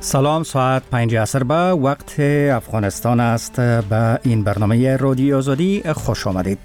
سلام، ساعت 5 عصر به وقت افغانستان است. به این برنامه رادیو آزادی خوش آمدید.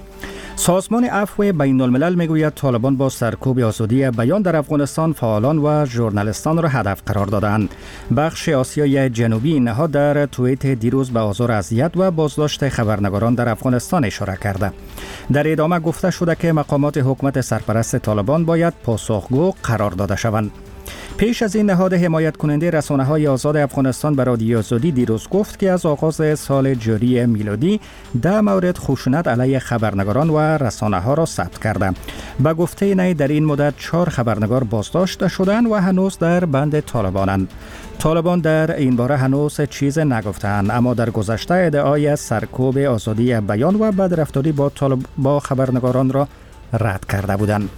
سازمان عفو بین الملل میگوید طالبان با سرکوب آزادی بیان در افغانستان فعالان و ژورنالیستان را هدف قرار دادند. بخش آسیای جنوبی نهاد در توییت دیروز به آزار، اذیت و بازداشت خبرنگاران در افغانستان اشاره کرده. در ادامه گفته شده که مقامات حکومت سرپرست طالبان باید پاسخگو قرار داده شوند. پیش از این نهاد حمایت کننده رسانه‌های آزاد افغانستان به رادیو آزادی دیروز گفت که از آغاز سال جاری میلادی 10 مورد خشونت علیه خبرنگاران و رسانه‌ها را ثبت کرده. به گفته نی در این مدت 4 خبرنگار بازداشت شدند و هنوز در بند طالبانند. طالبان در این باره هنوز چیز نگفتند، اما در گذشته ادعای سرکوب آزادی بیان و بدرفتاری با خبرنگاران را رد کرده بودند.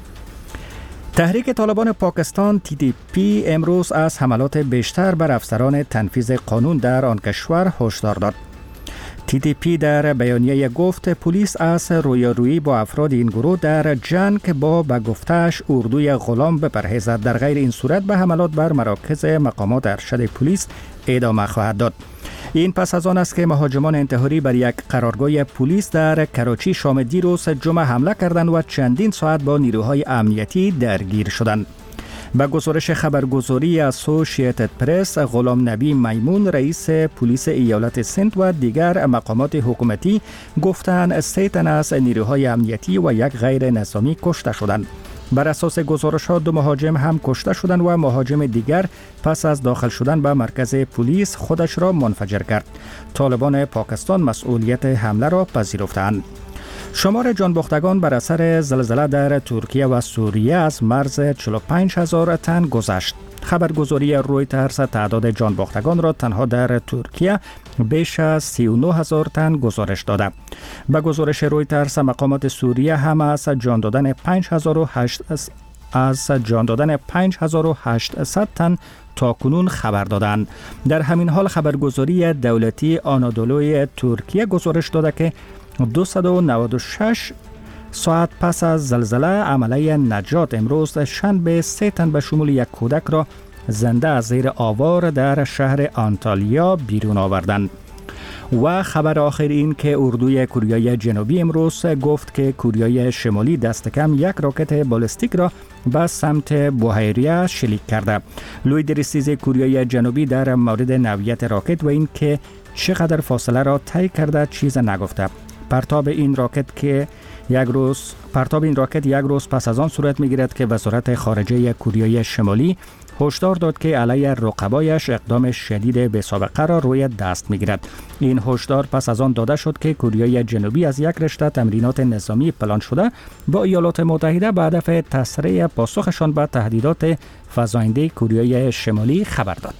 تحریک طالبان پاکستان TTP امروز از حملات بیشتر بر افسران تنفیذ قانون در آن کشور هشدار داد. TTP در بیانیه گفت پلیس از رویارویی با افراد این گروه در جنگ با به گفته‌اش اردوی غلام بپرهیزد، در غیر این صورت به حملات بر مراکز مقامات ارشد پلیس ادامه خواهد داد. این پس از آن است که مهاجمان انتحاری بر یک قرارگاه پلیس در کراچی شام دیروز جمعه حمله کردند و چندین ساعت با نیروهای امنیتی درگیر شدند. به گزارش خبرگزاری اسوسییتد پرس، غلام نبی میمون رئیس پلیس ایالت سند و دیگر مقامات حکومتی گفتند 3 تن از نیروهای امنیتی و یک غیر نظامی کشته شدند. بر اساس گزارشات 2 مهاجم هم کشته شدند و مهاجم دیگر پس از داخل شدن به مرکز پلیس خودش را منفجر کرد. طالبان پاکستان مسئولیت حمله را پذیرفتند. شمار جانباختگان بر اثر زلزله در ترکیه و سوریه از مرز 45,000 تن گذشت. خبرگزاری رویترز تعداد جانباختگان را تنها در ترکیه بیش از 39,000 تن گزارش داده. به گزارش رویترز مقامات سوریه هم از جان دادن 5,800 تن تا کنون خبر دادند. در همین حال خبرگزاری دولتی آنادولوی ترکیه گزارش داده که 296 ساعت پس از زلزله عملیه نجات امروز شنبه 3 تن به شمول یک کودک را زنده از زیر آوار در شهر آنتالیا بیرون آوردند. و خبر آخر این که اردوی کره جنوبی امروز گفت که کره شمالی دست کم یک راکت بالستیک را به سمت بحیره شلیک کرده. لوی درستیز کره جنوبی در مورد نوعیت راکت و این که چقدر فاصله را طی کرده چیز نگفته. پرتاب این راکت یک روز پس از آن صورت می‌گیرد که وزارت خارجه کره شمالی هشدار داد که علیه رقبایش اقدام شدید بی‌سابقه را روی دست می‌گیرد. این هشدار پس از آن داده شد که کره جنوبی از یک رشته تمرینات نظامی پلان شده با ایالات متحده به هدف تسریع پاسخشان به تهدیدات فزاینده کره شمالی خبر داد.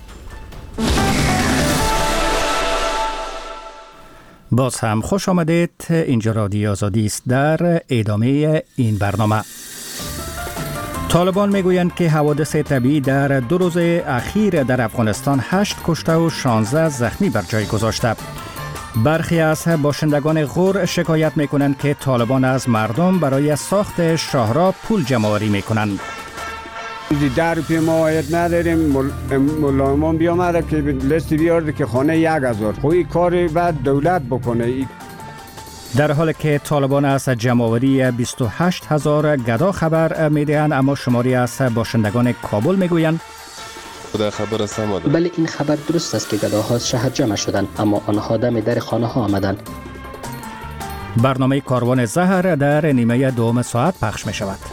باز هم خوش آمدید. اینجا رادیو آزادی است. در ادامه این برنامه طالبان میگویند که حوادث طبیعی در 2 روز اخیر در افغانستان 8 کشته و 16 زخمی بر جای گذاشته. برخی از باشندگان غور شکایت میکنند که طالبان از مردم برای ساخت شاهراه پول جمع‌آوری میکنند. 10 روپیه ما عاید نداریم. ملایمان بیامده که لیست بیارده که خانه 1,000. خب این کار بعد دولت بکنه. در حالی که طالبان از جمع‌آوری 28,000 گدا خبر میدهند، اما شماری از باشندگان کابل میگویند بله، این خبر درست است که گداها از شهر جمع شدند، اما آنها دم در خانه ها آمدند. برنامه کاروان زهر در نیمه دوم ساعت پخش می شود.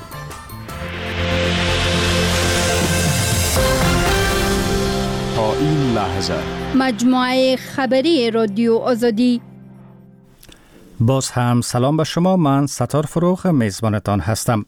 تا این لحظه مجموعه خبری رادیو آزادی. باز هم سلام به شما. من ستار فروغ میزبانتان هستم.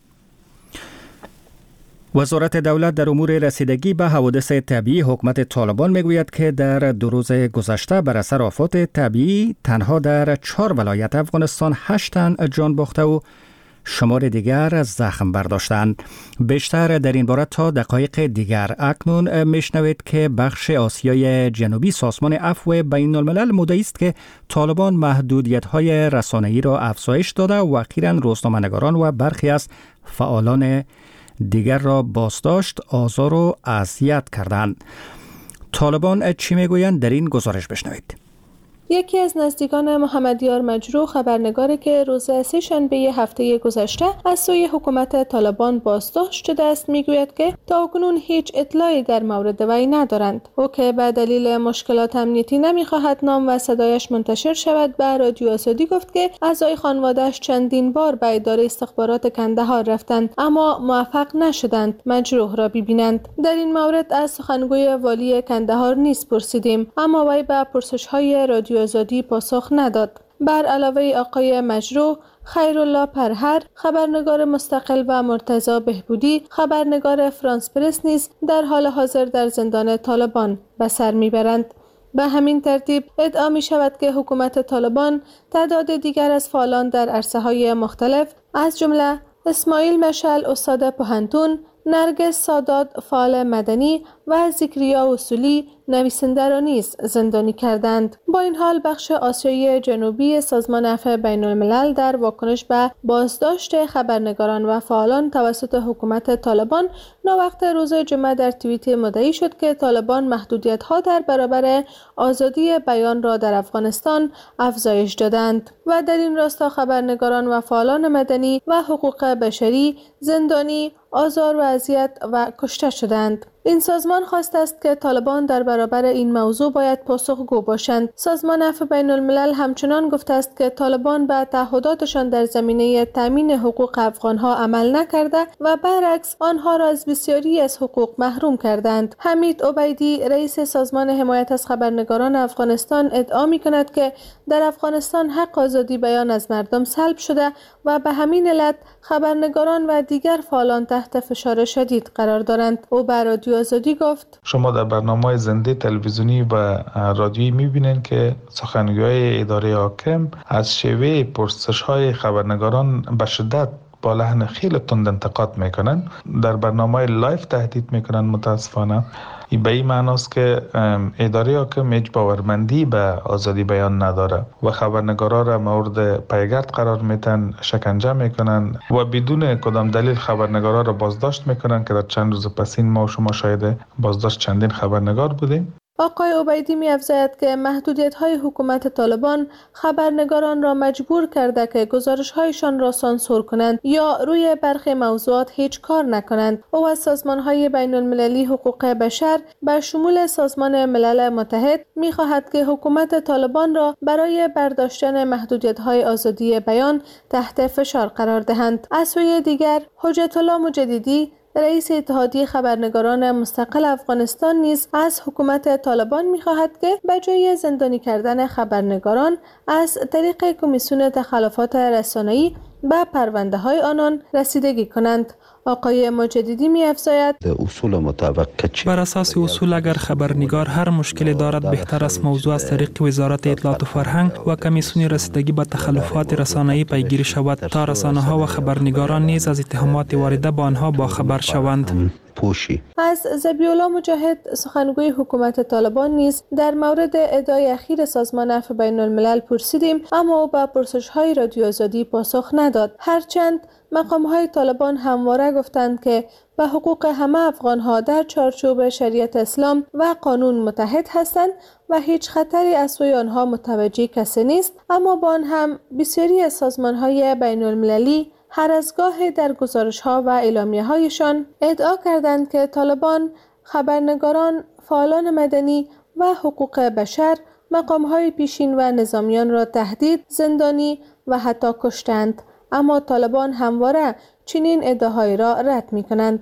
وزارت دولت در امور رسیدگی به حوادث طبیعی حکومت طالبان میگوید که در 2 روز گذشته بر اثر آفات طبیعی تنها در 4 ولایت افغانستان 8 تن جان باخته و شمار دیگر زخم برداشتند. بیشتر در این باره تا دقایق دیگر. اکنون میشنوید که بخش آسیای جنوبی سازمان عفو بین الملل مدعی است که طالبان محدودیت‌های رسانه‌ای را افزایش داده و اخیراً روزنامه‌نگاران و برخی از فعالان دیگر را بازداشت، آزار و اذیت کردند. طالبان چی میگویند در این گزارش بشنوید. یکی از نزدیکان محمدیار مجروح خبرنگاری که روز سه‌شنبه هفته گذشته از سوی حکومت طالبان بازداشت شده است میگوید که تاکنون هیچ اطلاعی در مورد وی ندارند. او که به دلیل مشکلات امنیتی نمیخواهد نام و صدایش منتشر شود به رادیو آزادی گفت که اعضای خانواده‌اش چندین بار به اداره استخبارات کندهار رفتند اما موفق نشدند مجروح را ببینند. در این مورد از سخنگوی والی کندهار نیز پرسیدیم اما وی به پرسش‌های رادیو آزادی پاسخ نداد. بر علاوه آقای مجروح، خیرالله پرهر، خبرنگار مستقل و مرتضی بهبودی، خبرنگار فرانس پرس نیز در حال حاضر در زندان طالبان به سر میبرند. به همین ترتیب ادعا می شود که حکومت طالبان تعداد دیگر از فعالان در عرصه‌های مختلف از جمله اسماعیل مشعل استاد پوهنتون، نرگس سادات فعال مدنی و ذکریا اصولی نویسنده را نیز زندانی کردند. با این حال بخش آسیای جنوبی سازمان عفو بین الملل در واکنش به بازداشت خبرنگاران و فعالان توسط حکومت طالبان ناوقت روز جمعه در توییت مدعی شد که طالبان محدودیت‌ها در برابر آزادی بیان را در افغانستان افزایش دادند و در این راستا خبرنگاران و فعالان مدنی و حقوق بشری زندانی، آزار و اذیت و کشته شدند. این سازمان خواسته است که طالبان در برابر این موضوع باید پاسخگو باشند. سازمان عفو بین الملل همچنان گفته است که طالبان به تعهداتشان در زمینه تامین حقوق افغانها عمل نکرده و برعکس آنها را از بسیاری از حقوق محروم کردند. حمید عبیدی رئیس سازمان حمایت از خبرنگاران افغانستان ادعا می‌کند که در افغانستان حق آزادی بیان از مردم سلب شده و به همین علت خبرنگاران و دیگر فعالان تحت فشار شدید قرار دارند. او به رادیو آزادی گفت: شما در برنامه زنده تلویزیونی و رادیویی می‌بینید که سخنگوی اداره حاکم از شیوه پرسش‌های خبرنگاران به شدت با لحن خیلی تند انتقاد میکنن. در برنامه لایف تهدید میکنن. متاسفانه به این معناست که اداره حاکم هیچ باورمندی به آزادی بیان نداره و خبرنگارا را مورد پیگرد قرار میتن، شکنجه میکنن و بدون کدام دلیل خبرنگارا را بازداشت میکنن که در چند روز پسین ما و شما شاهد بازداشت چندین خبرنگار بودیم. آقای عبیدی می‌افزاید که محدودیت‌های حکومت طالبان خبرنگاران را مجبور کرده که گزارش‌هایشان را سانسور کنند یا روی برخی موضوعات هیچ کار نکنند. او از سازمان‌های بین‌المللی حقوق بشر به شمول سازمان ملل متحد می‌خواهد که حکومت طالبان را برای برداشتن محدودیت‌های آزادی بیان تحت فشار قرار دهند. از سوی دیگر حجت الله مجددی رئیس اتحادیه خبرنگاران مستقل افغانستان نیز از حکومت طالبان می‌خواهد که به جای زندانی کردن خبرنگاران از طریق کمیسیون تخلفات رسانه‌ای به پرونده‌های آنان رسیدگی کنند. آقای مجددی می‌افزاید: بر اساس اصول اگر خبرنگار هر مشکلی دارد بهتر است موضوع از طریق وزارت اطلاعات و فرهنگ و کمیسیون رسیدگی به تخلفات رسانه‌ای پیگیری شود تا رسانه‌ها و خبرنگاران نیز از اتهامات وارده به آنها باخبر شوند. از ذبیح‌الله مجاهد سخنگوی حکومت طالبان نیز در مورد ادعای اخیر سازمان عفو بین الملل پرسیدیم اما او به پرسش‌های رادیو آزادی پاسخ نداد. هرچند مقام‌های طالبان همواره گفتند که به حقوق همه افغان‌ها در چارچوب شریعت اسلام و قانون متحد هستند و هیچ خطری از سوی آنها متوجه کسی نیست، اما با آن هم بسیاری از سازمان‌های بین‌المللی هر از گاهی در گزارش‌ها و اعلامیه‌هایشان ادعا کردند که طالبان خبرنگاران، فعالان مدنی و حقوق بشر، مقام‌های پیشین و نظامیان را تهدید، زندانی و حتی کشتند. اما طالبان همواره چنین ادعاهایی را رد می‌کنند.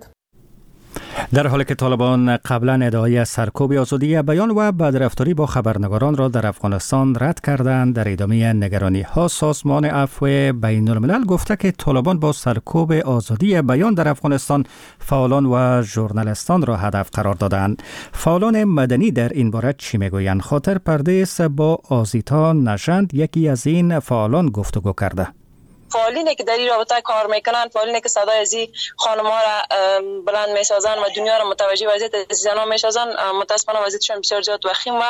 در حالی که طالبان قبلا ادعای سرکوب آزادی بیان و بدرفتاری با خبرنگاران را در افغانستان رد کردند، در ادامه نگرانی‌ها سازمان عفو بین الملل گفته که طالبان با سرکوب آزادی بیان در افغانستان فعالان و ژورنالیستان را هدف قرار دادند. فعالان مدنی در این باره چی میگویند؟ خاطر پردیس با آزیتا نژند یکی از این فعالان گفتگو کرده. فعالینی که در این رابطه کار میکنن، فعالینی که صدای از خانم ها را بلند میسازن و دنیا را متوجه وضعیت زنان ها میسازن، متاسفانه وضعیتشان بسیار زیاد وخیم و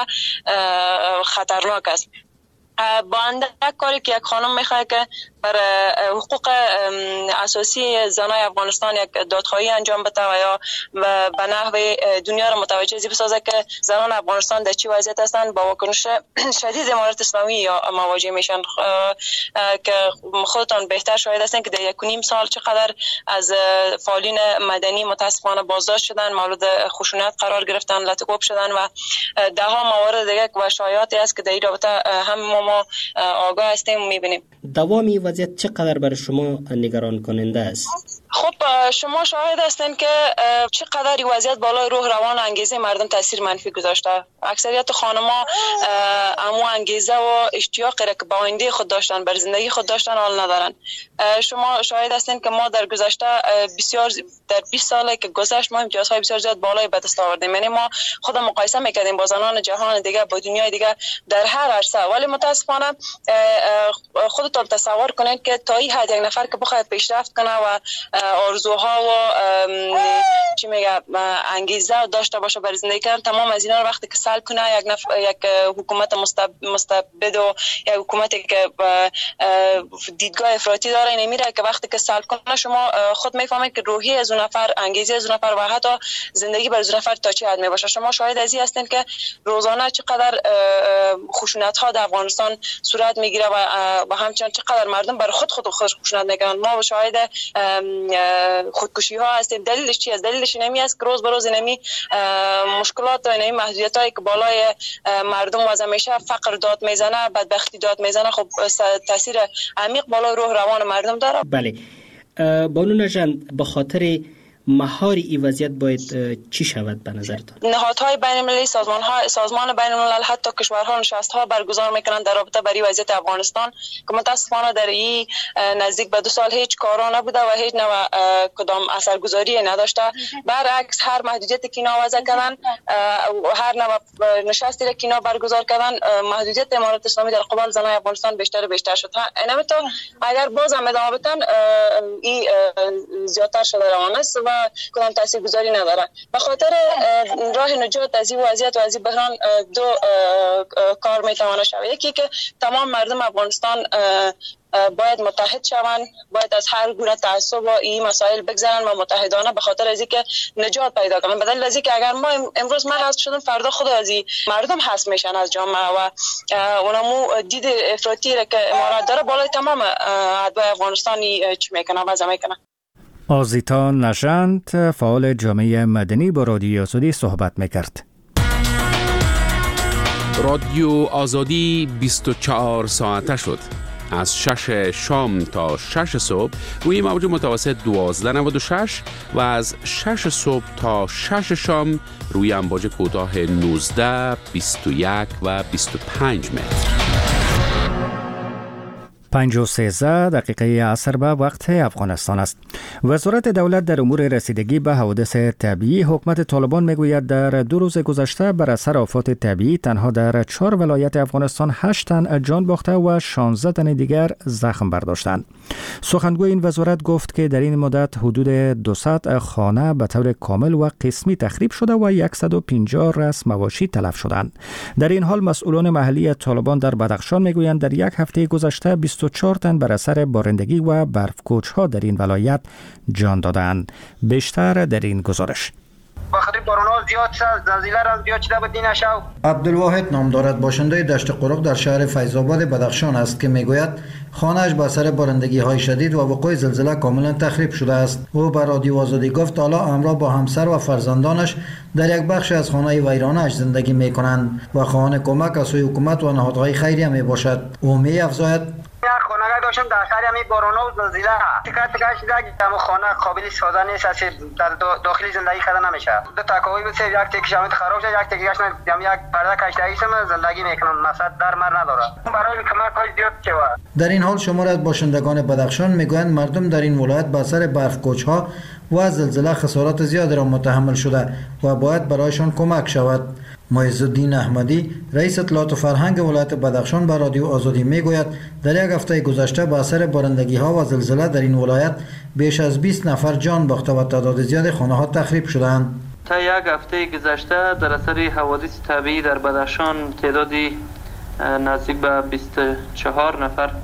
خطرناک است. با اندک کاری که یک خانم میخواد که بر حقوق اساسی زنای افغانستان یک دادخواهی انجام بده و یا به نحو دنیا را متوجه بسازه که زنان افغانستان در چه وضعیت هستند، با واکنش شدید امارات اسلامی یا مواجه میشن که خودتان بهتر شاهد هستین که در 1.5 سال چقدر از فعالین مدنی متاسفانه بازداشت شدن، مورد خشونت قرار گرفتن، لطکوب شدن و ده ها موارد دیگه و شایعاتی است که در این رابطه هم ما آگاه هستیم و میبینیم. دوامی وضعیت چقدر برای شما نگران کننده است؟ خب شما شاهد هستین که چقدر این وضعیت بالای روح روان انگیزه مردم تاثیر منفی گذاشته. اکثریت خانم‌ها امو انگیزه و اشتیاقی را که به آینده خود داشتن، بر زندگی خود داشتن، حال ندارن. شما شاهد هستین که ما در گذشته بسیار در 20 ساله که گذشت ما امتیازهای بسیار زیاد بالای به دست آوردیم. یعنی ما خود مقایسه میکردیم با زنان جهان دیگه، با دنیای دیگه در هر عرصه، ولی متاسفانه خودتون تصور کنید که تا این حد یک نفر که بخواد پیشرفت کنه و آرزوها و چی میگه انگیزه داشته باشه برای زندگی کردن، تمام از اینا رو وقتی که سلب کنه یک حکومت مستبد و یک حکومتی که دیدگاه افراطی داره، این میره که وقتی که سلب کنه شما خود میفهمید که روحی از اون نفر، انگیزه از اون نفر و حتی زندگی برای اون نفر تا چه حد میباشه. شما شاهد از این هستین که روزانه چقدر خشونت ها در افغانستان صورت میگیره و همچنین چقدر مردم برای خود خشونت میکنن. ما شاهد خودکشی ها هستیم. دلیلش چی است؟ دلیلش اینمی است که روز به روز اینمی مشکلات و اینمی محدودیت هایی که بالای مردم و همیشه فقر داد میزنه، بدبختی داد میزنه، خب تاثیر عمیق بالای روح روان مردم داره. بله بانو نژند، به خاطر مهار این وضعیت باید چی شود به نظرتان؟ نهادهای بین المللی، سازمان بین الملل، حتی کشورها نشست‌ها برگزار میکنن در رابطه با وضعیت افغانستان که متاسفانه در این نزدیک به 2 سال هیچ کارا نبوده و هیچ نوع کدام اثرگذاری نداشته. برعکس هر محدودیتی که اینا وضع کردن، هر نوع نشستی که اینا برگزار کردن، محدودیت امارات اسلامی در قبال زنان افغانستان بیشتر و بیشتر شد. اینم تو اگر باز هم ادامه بدن این زیادتر شده روان است و کدام تاثیرگذاری نداره. به خاطر راه نجات از این وضعیت و از این بحران 2 کار میتونه شود. یکی که تمام مردم افغانستان باید متحد شوند، باید از هر گونه تعصب و این مسائل بگذرن و متحدانه به خاطر از اینکه نجات پیدا کنن. بدل از اینکه اگر ما امروز ما حذف شدیم، فردا خود از این مردم حذف میشن از جامعه و اونمو دید افراطی را که امارات داره بالای تمام ادعای افغانستانی چی میکنه وضع میکنه. آزیتا نژند، فعال جامعه مدنی، با رادیو آزادی صحبت میکرد. رادیو آزادی 24 ساعته شد. از 6 شام تا 6 صبح روی موج متوسط 1296 و از 6 صبح تا 6 شام روی امواج کوتاه 19، 21 و 25 متر. 5:13 عصر به وقت افغانستان است. وزارت دولت در امور رسیدگی به حوادث طبیعی حکومت طالبان میگوید در 2 روز گذشته بر اثر آفات طبیعی تنها در 4 ولایت افغانستان 8 تن جان باخته و 16 تن دیگر زخم برداشتند. سخنگوی این وزارت گفت که در این مدت حدود 200 خانه به طور کامل و قسمی تخریب شده و 150 رأس مواشی تلف شدند. در این حال مسئولان محلی طالبان در بدخشان میگویند در یک هفته گذشته 24 تن بر اثر بارندگی و برف‌کوچ‌ها در این ولایت جان دادند. بیشتر در این گزارش. بخاطر باران‌ها زیاد شد، زلزله هم زیاد شده بود این شب. عبدالواحد نام دارد، باشنده دشت قرق در شهر فیض‌آباد بدخشان است که میگوید خانه‌اش به اثر بارندگی‌های شدید و وقوع زلزله کاملا تخریب شده است. او به رادیو آزادی گفت حالا همراه با همسر و فرزندانش در یک بخش از خانه ویرانه‌اش زندگی می‌کنند و خواهان کمک از سوی حکومت و نهادهای خیریه میباشد. او می‌افزاید خانه‌ای داشتم در سر همین بارونا و زلزله تکرار شده که همون خانه قابل استفاده نیست، از در داخلی زندگی کردن نمیشه. دو تکاوی بود، یک تکیش همین خراب شد، یک تکیش یک پرده کشتگی شدم زندگی میکنن، مثلا در مر نداره. برای کمک های زیاد چوا. در این حال شمار از باشندگان بدخشان میگویند مردم در این ولایت به اثر برف‌کوچ‌ها و زلزله خسارات زیادی را متحمل شده و باید برایشان کمک شود. معزالدین احمدی رئیس اطلاعات و فرهنگ ولایت بدخشان به رادیو آزادی میگوید در یک هفته گذشته به اثر بارندگی ها و زلزله در این ولایت بیش از 20 نفر جان باخته و تعداد زیاد خانه ها تخریب شدند. تا یک هفته گذشته در اثر حوادث طبیعی در بدخشان تعدادی نزدیک به 24 نفر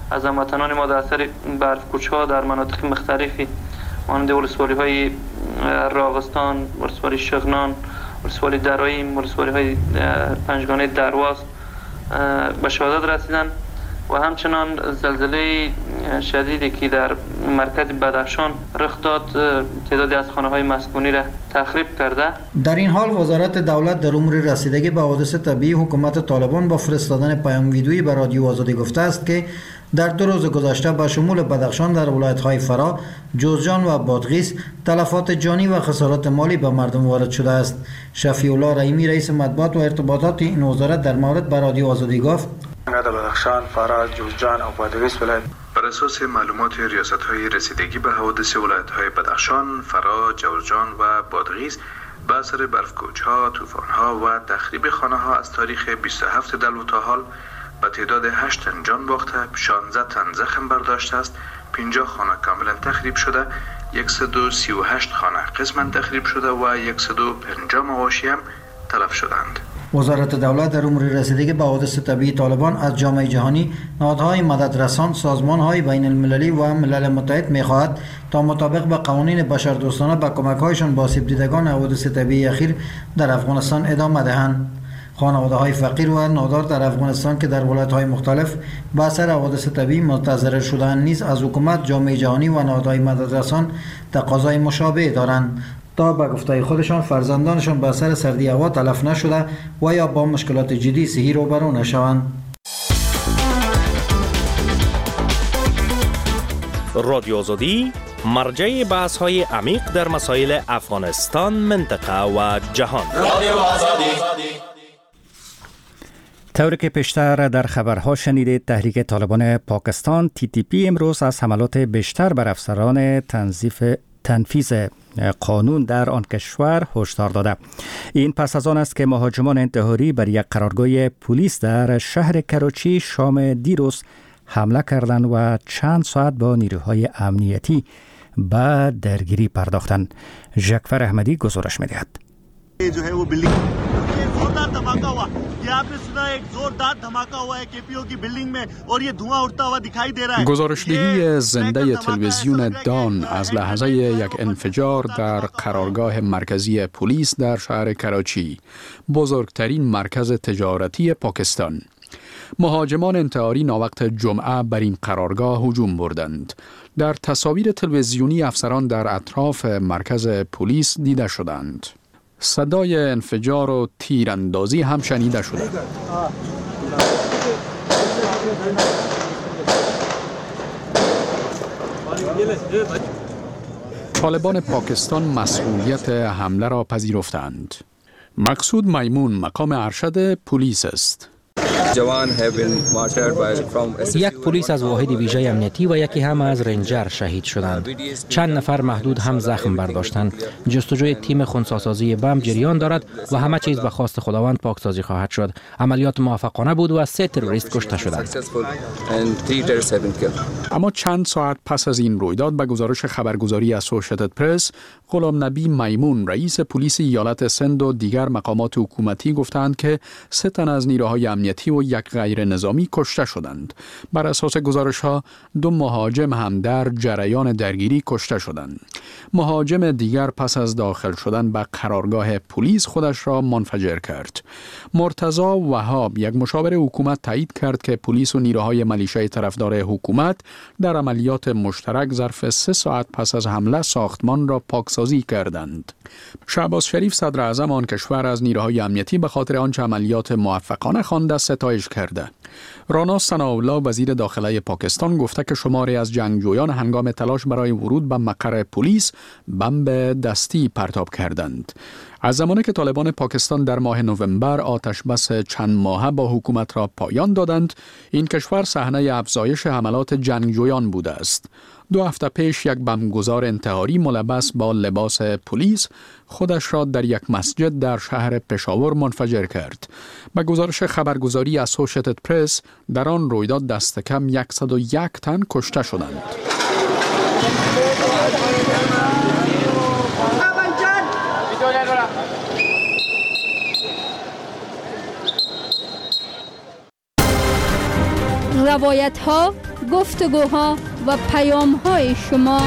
از هموطنان ما در اثر برف‌کوچ‌ها در مناطق مختلفی مانند ولسوالی‌های راغستان، ولسوالی شغنان، ولسوالی درایم، ولسوالی‌های پنجگانه درواز به شهادت رسیدن و همچنان زلزله شدیدی که در مرکز بدخشان رخ داد تعدادی از خانه‌های مسکونی را تخریب کرده. در این حال وزارت دولت در امور رسیدگی به حوادث طبیعی حکومت طالبان با فرستادن پیام ویدیویی به رادیو آزادی گفته است که در 2 روز گذشته به شمول بدخشان در ولایت‌های فرا، جوزجان و بادغیس تلفات جانی و خسارات مالی به مردم وارد شده است. شفیع الله رحیمی رئیس مطبوعات و ارتباطات این وزارت در مورد به رادیو آزادی گفت: بدخشان، فرا، جوزجان و بادغیس ولایت بر اساس معلومات ریاست‌های رسیدگی به حوادث ولایت‌های بدخشان، فرا، جوزجان و بادغیس به اثر برف‌کوچ‌ها، طوفان‌ها و تخریب خانه‌ها از تاریخ 27 دلو تا حال به تعداد 8 تن جان باخته، 16 تن زخم برداشته است، 50 خانه کاملا تخریب شده، 138 خانه قسما تخریب شده و 150 مواشی هم تلف شدند. وزارت دولت در امور رسیدگی به حوادث طبیعی طالبان از جامعه جهانی، نهادهای مددرسان، سازمان‌های بین المللی و ملل متحد می‌خواهد تا مطابق با قوانین بشردوستانه به کمک‌هایشان به آسیب دیدگان حوادث طبیعی اخیر در افغانستان ادامه دهند. خانواده‌های فقیر و نادار در افغانستان که در ولایت‌های مختلف به اثر حوادث طبیعی متضرر شده‌اند نیز از حکومت، جامعه جهانی و نهادهای مددرسان تقاضای مشابه دارند تا به گفته خودشان فرزندانشان به اثر سردی هوا تلف نشده و یا با مشکلات جدی صحی روبرو نشوند. رادیو آزادی مرجع بحث‌های عمیق در مسائل افغانستان، منطقه و جهان. رادیو آزادی. طوری که پیشتر در خبرها شنیدید، تحریک طالبان پاکستان TTP امروز از حملات بیشتر بر افسران تنفیذ قانون در آن کشور هشدار داده. این پس از آن است که مهاجمان انتحاری بر یک قرارگاه پلیس در شهر کراچی شام دیروز حمله کردند و چند ساعت با نیروهای امنیتی به درگیری پرداختند. جعفر احمدی گزارش می‌دهد. जो है वो बिल्डिंग जोरदार धमाका हुआ। ये आपने सुना एक जोरदार धमाका हुआ है केपीओ की बिल्डिंग में और ये धुआं उठता हुआ दिखाई दे रहा है. گزارشدهی زنده تلویزیون دان از لحظه یک انفجار در قرارگاه مرکزی پلیس در شهر کراچی، بزرگترین مرکز تجارتی پاکستان. مهاجمان انتحاری ناوقت جمعه بر این قرارگاه هجوم بردند. در تصاویر تلویزیونی افسران در اطراف مرکز پلیس دیده شدند. صدای انفجار و تیراندازی هم شنیده شده. طالبان پاکستان مسئولیت حمله را پذیرفتند. مقصود میمون مقام ارشد پلیس است. یک پلیس از واحد ویژه امنیتی و یکی هم از رنجر شهید شدند. چند نفر محدود هم زخم برداشتند. جستجوی تیم خنثی‌سازی بم جریان دارد و همه چیز به خواست خداوند پاکسازی خواهد شد. عملیات موفقانه بود و 3 تروریست کشته شدند. اما چند ساعت پس از این رویداد به گزارش خبرگزاری اسوسییتد پرس، غلام نبی میمون رئیس پلیس ایالت سند و دیگر مقامات حکومتی گفتند که 3 تن از نیروهای امنیتی و یک غیر نظامی کشته شدند. بر اساس گزارش‌ها 2 مهاجم هم در جریان درگیری کشته شدند. مهاجم دیگر پس از داخل شدن به قرارگاه پلیس خودش را منفجر کرد. مرتضی وهاب، یک مشاور حکومت، تایید کرد که پلیس و نیروهای ملیشه طرفدار حکومت در عملیات مشترک ظرف 3 ساعت پس از حمله ساختمان را پاکسازی کردند. شهباز شریف صدر اعظم آن کشور از نیروهای امنیتی به خاطر آنچه عملیات موفقانه خوانده ستایش کرده. رانا ثناءالله وزیر داخله پاکستان گفته که شماری از جنگجویان هنگام تلاش برای ورود به مقر پلیس بمب دستی پرتاب کردند. از زمانی که طالبان پاکستان در ماه نوامبر آتش بس چند ماهه با حکومت را پایان دادند، این کشور صحنه افزایش حملات جنگجویان بوده است. 2 هفته پیش یک بمبگذار انتحاری ملبس با لباس پلیس خودش را در یک مسجد در شهر پشاور منفجر کرد. به گزارش خبرگزاری اسوسییتد پرس، در آن رویداد دست کم 101 تن کشته شدند. روایت ها گفتگوها و پیام‌های شما.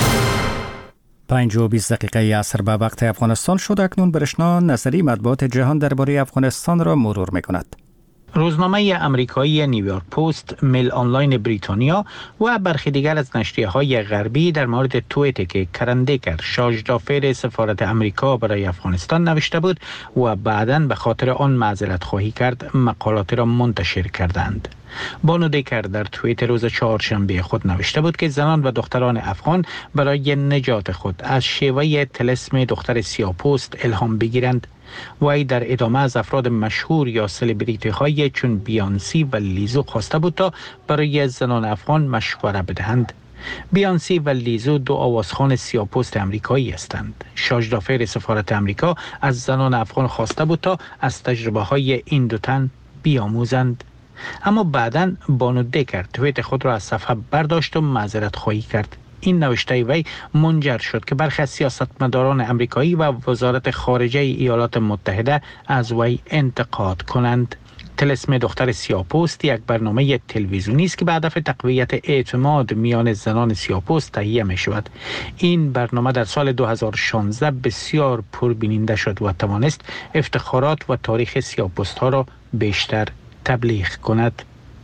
5:20 دقیقه عصر به وقت افغانستان شد. اکنون برشنا نظری مطبوعات جهان درباره افغانستان را مرور می‌کند. روزنامه امریکایی نیویورک پست، میل آنلاین بریتانیا و برخی دیگر از نشریه‌های غربی در مورد توییتی که کرندیکر شاجدافر سفارت امریکا برای افغانستان نوشته بود و بعداً به خاطر آن معذرت خواهی کرد مقالاتی را منتشر کردند. بانو دیکر در توییت روز چهارشنبه خود نوشته بود که زنان و دختران افغان برای نجات خود از شیوه طلسم دختر سیاه‌پوست الهام بگیرند. وی در ادامه از افراد مشهور یا سلبریتی های چون بیانسی و لیزو خواسته بود تا برای زنان افغان مشوره بدهند. بیانسی و لیزو دو آوازخوان سیاه‌پوست امریکایی هستند. شاجدافر سفارت امریکا از زنان افغان خواسته بود تا از تجربه های این دو تن بیاموزند. اما بعداً بانو دیکر توییت خود را از صفحه برداشت و معذرت خواهی کرد. این نوشته وی منجر شد که برخی از سیاستمداران امریکایی و وزارت خارجه ایالات متحده از وی انتقاد کنند. طلسم دختر سیاه‌پوست یک برنامه تلویزیونی است که به هدف تقویت اعتماد میان زنان سیاه‌پوست تهیه می شود. این برنامه در سال 2016 بسیار پربیننده شد و توانست افتخارات و تاریخ سیاه‌پوست‌ها را بیشتر تبلیغ کند.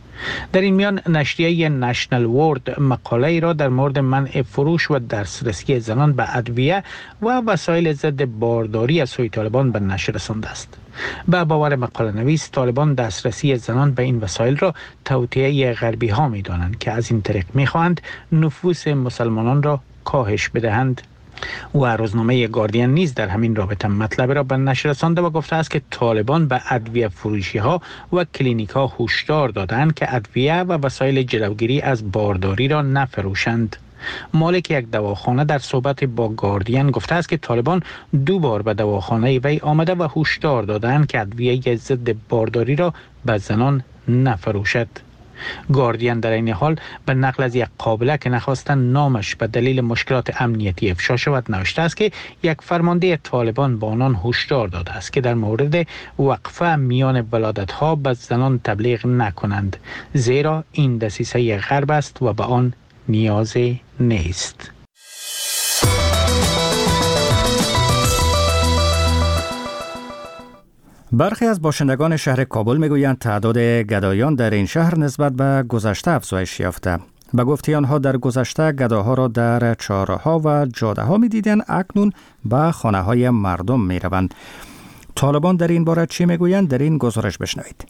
در این میان نشریه نشنل ورد مقاله ای را در مورد منع فروش و دسترسی زنان به ادویه و وسایل ضد بارداری از سوی طالبان به نشر رسانده است. به باور مقاله نویس، طالبان دسترسی زنان به این وسایل را توطئه غربی ها می دانند که از این طریق می خواهند نفوذ مسلمانان را کاهش بدهند. و روزنامه گاردین نیز در همین رابطه مطلب را به نشر رسانده و گفته است که طالبان به ادویه فروشی ها و کلینیک ها هشدار دادند که ادویه و وسایل جلوگیری از بارداری را نفروشند. مالک یک دواخانه در صحبت با گاردین گفته است که طالبان 2 بار به دواخانه وی آمده و هشدار دادند که ادویه ضد بارداری را به زنان نفروشد. گاردین در این حال به نقل از یک قابله که نخواستن نامش به دلیل مشکلات امنیتی افشا شود نوشته است که یک فرمانده طالبان به آنان هشدار داده است که در مورد وقفه میان ولادت‌ها به زنان تبلیغ نکنند، زیرا این دسیسه غرب است و به آن نیازی نیست. برخی از باشندگان شهر کابل میگویند تعداد گدایان در این شهر نسبت به گذشته افزایش یافته. به گفته آنها در گذشته گداها را در چهارراه و جاده ها می‌دیدند، اکنون به خانه های مردم می‌روند. طالبان در این باره چی میگویند؟ در این گزارش بشنوید.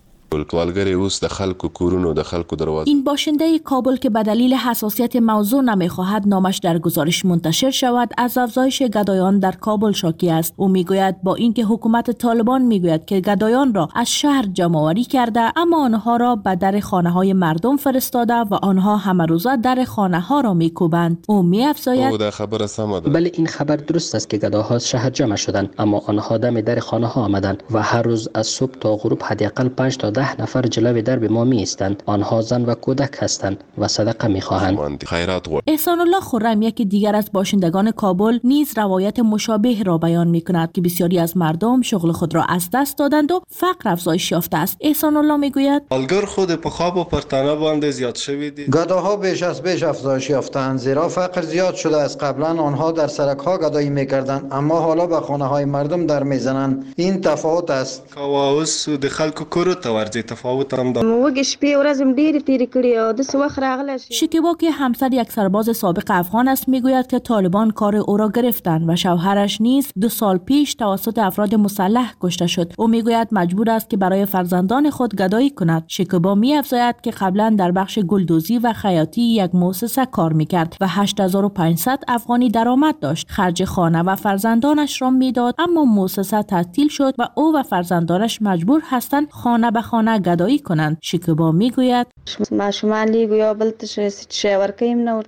این باشنده کابل که به دلیل حساسیت موضوع نمیخواهد نامش در گزارش منتشر شود، از افزایش گدایان در کابل شاکی است. او میگوید با اینکه حکومت طالبان میگوید که گدایان را از شهر جمع‌آوری کرده، اما آنها را به در خانه‌های مردم فرستاده و آنها همه روزه در خانه‌ها را میکوبند. او میافزاید بله، این خبر درست است که گداها از شهر جمع شدند، اما آنها دم در خانه‌ها آمدند و هر روز از صبح تا غروب حداقل 5 تا 10 نفر جلوی درب ما می ایستند. آنها زن و کودک هستند و صدقه می خواهند. احسان الله خرم، یکی دیگر از باشندگان کابل، نیز روایت مشابه را بیان می کند که بسیاری از مردم شغل خود را از دست دادند و فقر افزایش یافته است. احسان الله می گوید مالگر خود په خواب و پرتانه باندې زیاد شوی دی. گداها بیش از بیش افزایش یافتند، زیرا فقر زیاد شده است. قبلا آنها در سرک ها گدایی می کردند، اما حالا به خانه های مردم در می زنند. این تفاوت است. کواوس د خلکو کورو ته ورځي تفاوت هم ده. وګ شپې ورځم ډېری تیری کړی او د وخت راغله. شکیبا که همسر یک سرباز سابق افغان است میگوید که طالبان کار او را گرفتند و شوهرش نیز 2 سال پیش توسط افراد مسلح کشته شد. او میگوید مجبور است که برای فرزندان خود گدایی کند. شکیبا میافزاید که قبلا در بخش گلدوزی و خیاطی یک مؤسسه کار میکرد و 8500 افغانی درآمد داشت. خرج خانه و فرزندانش را میداد، اما مؤسسه تعطیل شد و او و فرزندانش مجبور هستند خانه به خانه گدایی کنند. شکیبا میگوید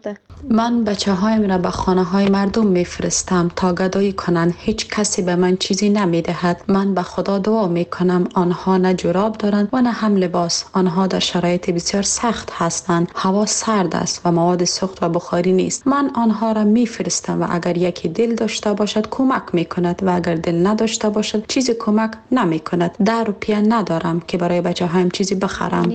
من بچه‌هایم را به خانه‌های مردم میفرستم تا گدایی کنند. هیچ کسی به من چیزی نمیدهد. من به خدا دعا میکنم آنها نه جراب دارند و نه هم لباس. آنها در شرایط بسیار سخت هستند. هوا سرد است و مواد سوخت و بخاری نیست. من آنها را میفرستم و اگر یکی دل داشته باشد کمک میکند و اگر دل نداشته باشد چیزی کمک نمیکند. 10 روپیه ندارم که برای بچه‌هایم چیزی بخرم.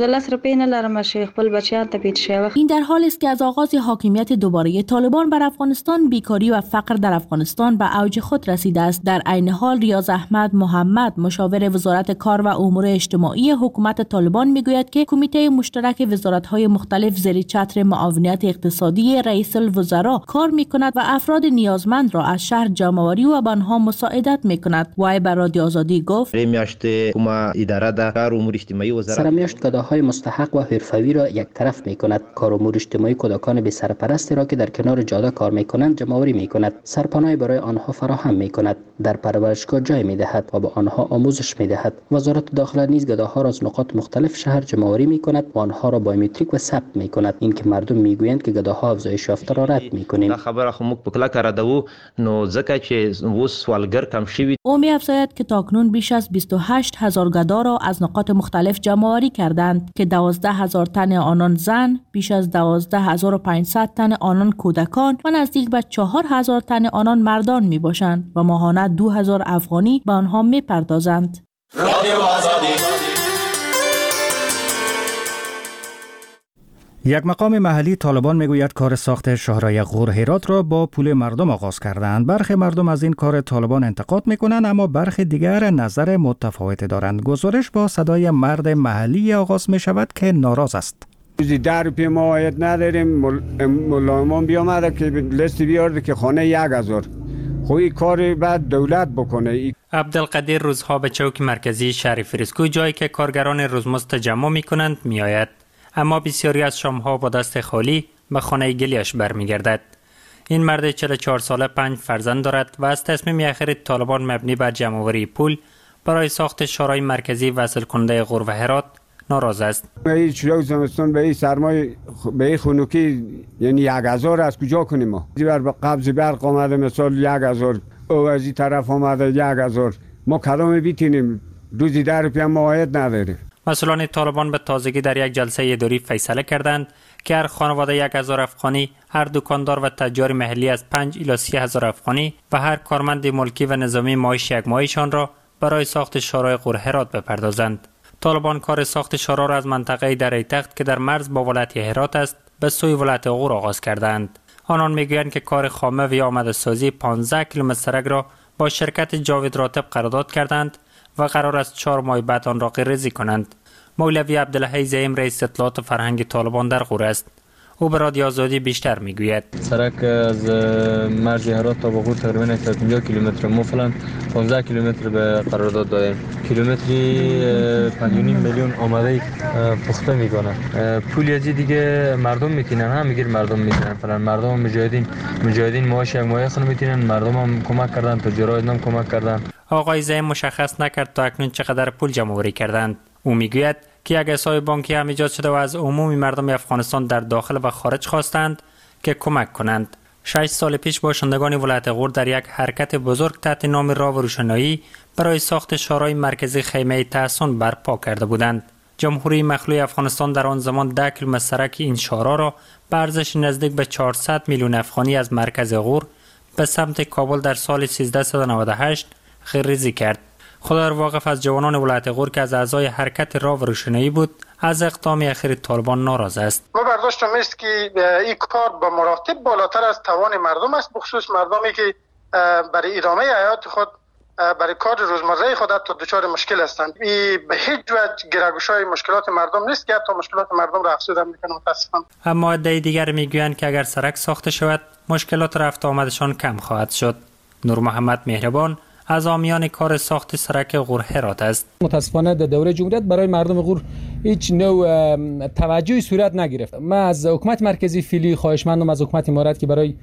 این در حالی است که از آغاز حاکمیت دوباره طالبان بر افغانستان بیکاری و فقر در افغانستان به اوج خود رسیده است. در عین حال ریاض احمد محمد مشاور وزارت کار و امور اجتماعی حکومت طالبان میگوید که کمیته مشترک وزارت‌های مختلف زیر چتر معاونت اقتصادی رئیس الوزراء کار میکند و افراد نیازمند را از شهر جمع‌آوری و به آنها مساعدت میکند. وی بر رادیو آزادی گفت سرمیاشت کداهای مستحق و حرفه‌ای را یک طرف میکند. کار امور اجتماعی کودکان بی سرپرستی را که در کنار جاده کار میکنند جمع‌آوری میکند. سرپناهی برای آنها فراهم میکند. در پرورشگاه جای میدهد و به آنها آموزش میدهد. وزارت داخله نیز گداها را از نقاط مختلف شهر جمع‌آوری میکند و آنها را بایومتریک و ثبت میکند. این که مردم میگویند که گداها افزایش یافته را رد میکنیم. خبر خو موږ په کلکه ردو نو ځکه چې اوس سوالګر کم شوي. او می‌افزاید که تاکنون بیش از 28,000 گدا را از نقاط مختلف جمع‌آوری کردند که 12,000 تن آنان زن، بیش از 12,500 تن آنان کودکان و نزدیک به 4,000 تن آنان مردان میباشند و ماهانه 2,000 افغانی به آنها میپردازند. یک مقام محلی طالبان میگوید کار ساخت شاهراه غور هرات را با پول مردم آغاز کردند. برخی مردم از این کار طالبان انتقاد میکنند اما برخی دیگر نظر متفاوت دارند. گزارش با صدای مرد محلی آغاز می شود که ناراض است. 10 روپیه ما عاید نداریم. ملایمان بیامده که لیست بیارده که خانه 1,000. خوی کار بعد دولت بکنه. عبدالقدیر روزها به چوک مرکزی شهر فریسکو جایی که کارگران روزمزد تجمع می کنند می آید. اما بسیاری از شامها با دست خالی به خانه گلیش برمیگردد. این مرد 44 ساله 5 فرزند دارد و از تصمیم اخیر طالبان مبنی بر جمع‌آوری پول برای ساخت شورای مرکزی وصل کننده غور و هرات ناراض است. به این شروع زمستان به این سرمایه به این خنوکی یعنی 1,000 از کجا کنیم ما؟ بر قبض برق آمده مثال 1,000 او از این طرف آمده 1,000 ما کدام بیتینیم روزی 10 روپیه ما عاید نداریم. مسئولان طالبان به تازگی در یک جلسه اداری فیصله کردند که هر خانواده 1,000 افغانی، هر دکاندار و تجار محلی از 5 الی 30,000 افغانی و هر کارمند ملکی و نظامی معاش یک ماهشان را برای ساخت شورای غور هرات بپردازند. طالبان کار ساخت شورا را از منطقه دره تخت که در مرز با ولایت هرات است به سوی ولایت غور آغاز کردند. آنان میگویند که کار خامه و آماده سازی 15 کیلومتر سرک را با شرکت جاوید راتب قرارداد کردند و قرار است 4 ماه بعد آن را غیرریزی کنند. مولوی عبدالحی زعیم رئیس اطلاعات فرهنگ طالبان در غور است. او به رادیو آزادی بیشتر میگوید. سرک از مرز هرات تا غور تقریبا 150 کیلومتر ما فعلا 15 کیلومتر به قرارداد دادیم. کیلومتری 5.5 میلیون آماده پخته میکنه. پولی از دیگه مردم میتونن هم میگیر مردم میتونن فعلا مردم مجاهدین معاش یک ماه خون میتونن مردم هم کمک کردن تجارت هم کمک کردن. آقای زعیم مشخص نکرد تا اکنون چقدر پول جمع‌آوری کردند. او میگوید که یک حساب بانکی هم ایجاد شده و از عمومی مردم افغانستان در داخل و خارج خواستند که کمک کنند. 6 سال پیش باشندگان ولایت غور در یک حرکت بزرگ تحت نام راه و روشنایی برای ساخت شورای مرکزی خیمه تحصن برپا کرده بودند. جمهوری مخلوع افغانستان در آن زمان 10 کیلومتر سرک این شورا را به ارزش نزدیک به 400 میلیون افغانی از مرکز غور به سمت کابل در سال 1398 غیرریزی کرد. خدا واقف از جوانان ولایت غور که از اعضای حرکت راه و روشنایی بود از اقدام اخیر طالبان ناراض است. ما برداشتم است که این کار به مراتب بالاتر از توان مردم است، بخصوص مردمی که برای ادامه حیات خود برای کار روزمره خود تا دچار مشکل هستند. این به هیچ وجه گره‌گشای مشکلات مردم نیست که حتی مشکلات مردم را افزوده میکنه متاسفانه. اما عده دیگر میگویند که اگر سرک ساخته شود مشکلات رفت آمدشان کم خواهد شد. نور محمد مهربان از حامیان کار ساخت سرک غور هرات است. متاسفانه در دوره جمهوریت برای مردم غور هیچ نوع توجهی صورت نگرفت. من از حکومت مرکزی فعلی خواهشمندم از حکومت امارات که برای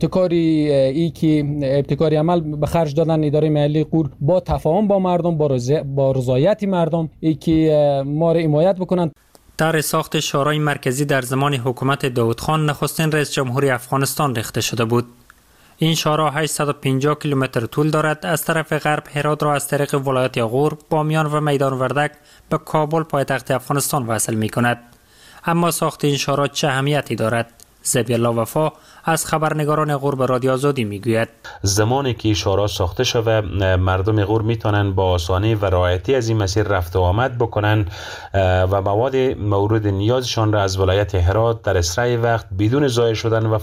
ابتکاری عمل به خرج دادن اداره محلی غور با تفاهم با مردم با رضایت مردم که ما را حمایت بکنند. طرح ساخت شورای مرکزی در زمان حکومت داود خان نخستین رئیس جمهوری افغانستان ریخته شده بود. این شورا 850 کیلومتر طول دارد. از طرف غرب هرات را از طریق ولایت یغور، بامیان و میدان وردک به کابل پایتخت افغانستان وصل می کند. اما ساخت این شورا چه اهمیتی دارد؟ زبیالله وفا از خبرنگاران غور به رادیو آزادی میگوید زمانی که شورا ساخته شده مردم غور میتونن با آسانی و راحتی از این مسیر رفت و آمد بکنن و مواد مورد نیازشان را از ولایت هرات در اسرع وقت بدون ضایع شدن و